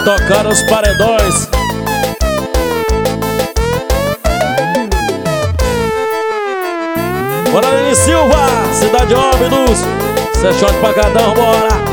tocar os paredões. Bora, Lene Silva, Cidade Óbidos. Cê é shot pancadão, bora.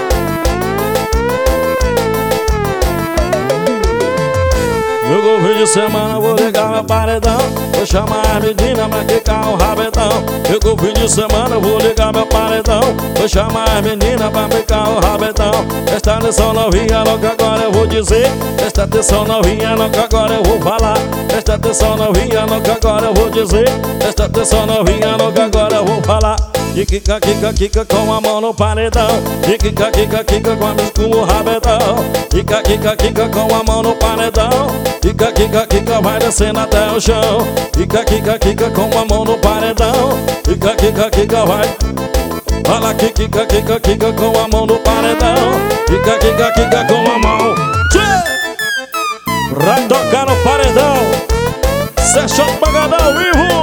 No fim de semana vou ligar meu paredão. Vou chamar as meninas pra quicar o rabetão. No fim de semana vou ligar meu paredão. Vou chamar as meninas pra quicar o rabetão. Presta atenção novinha, no que agora eu vou dizer. Presta atenção novinha, no que agora eu vou falar. Presta atenção novinha, no que agora eu vou dizer. Presta atenção novinha, no que agora eu vou falar. E quica, quica, quica com a mão no paredão. E quica, quica, quica com o rabetão. Quica, quica, quica com a mão no paredão. Quica, quica, quica vai descendo até o chão. Quica, quica, quica com a mão no paredão. Quica, quica, quica vai. Fala que quica, quica, quica com a mão no paredão. Quica, quica, quica com a mão. Pra tocar no paredão. Cê é shot pancadão ao vivo.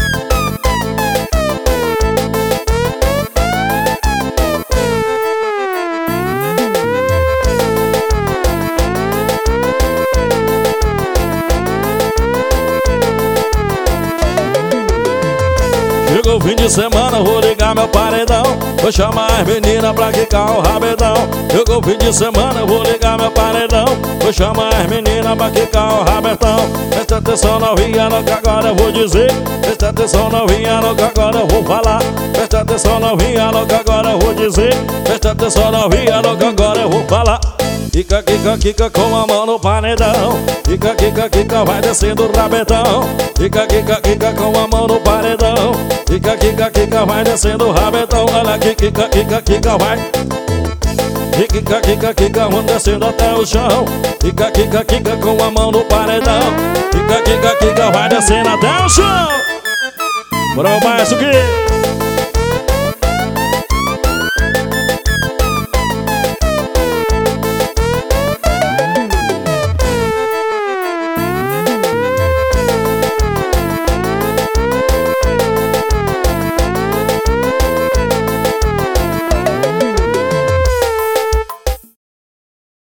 Chegou o fim de semana, vou ligar meu paredão. Vou chamar as meninas pra quicar o rabetão. Chegou o fim de semana, vou ligar meu paredão. Vou chamar as meninas pra quicar o rabetão. Presta atenção novinha no que agora eu vou dizer. Presta atenção novinha no que agora eu vou falar. Presta atenção novinha no que agora eu vou dizer. Presta atenção novinha no que agora eu vou falar. Quica, quica, quica com a mão no paredão. Quica, quica, quica vai descendo o rabetão. Quica, quica, quica com a mão no paredão. Quica, quica, quica vai descendo o rabetão. Olha aqui, quica, quica, quica vai. Quica, quica, quica vão descendo até o chão. Quica, quica, quica com a mão no paredão. Quica, quica, quica vai descendo até o chão. Bora mais o que?